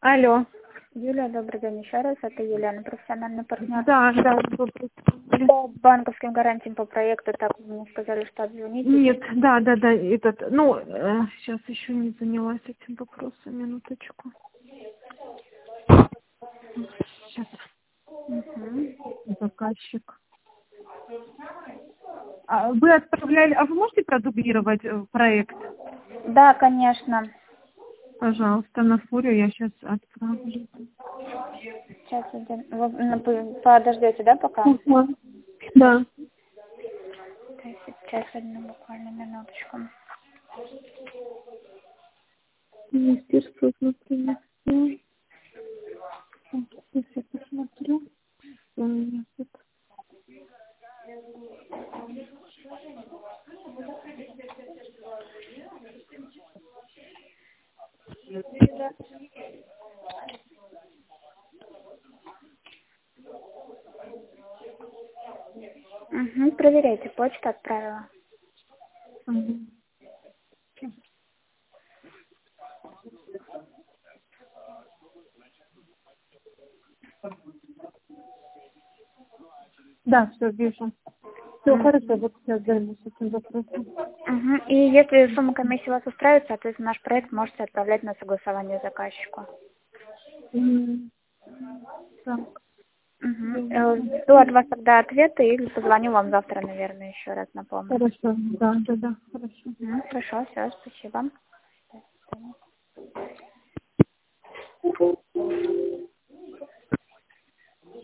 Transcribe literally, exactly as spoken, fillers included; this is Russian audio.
Алло. Юлия, добрый день еще раз. Это Елена, профессиональный партнер. Да, да, добрый день. По банковским гарантиям по проекту, так вы мне сказали, что обзвоните. Нет, да, да, да, этот, ну, э, сейчас еще не занялась этим вопросом, минуточку. Сейчас. Угу. Заказчик. А вы отправляли, а вы можете продублировать э, проект? Да, конечно. Пожалуйста, на фурию я сейчас отправлю. Сейчас один- вы ну, подождете, да, пока? Угу. Да. То есть сейчас одну буквально минуточку. Министерство внутренних дел. Сейчас я посмотрю. Что у меня тут. Угу, проверяйте, почту отправила. Мгм. Да, все, вижу. Все, Угу. хорошо, вот сейчас займусь этим вопросом. Угу. И если сумма комиссии вас устраивает, соответственно, наш проект можете отправлять на согласование заказчику. М, Так, Угу. ясно. Жду от вас тогда ответа или позвоню вам завтра, наверное, еще раз напомню. Хорошо, да, да, да, хорошо. Угу. Хорошо, все, спасибо.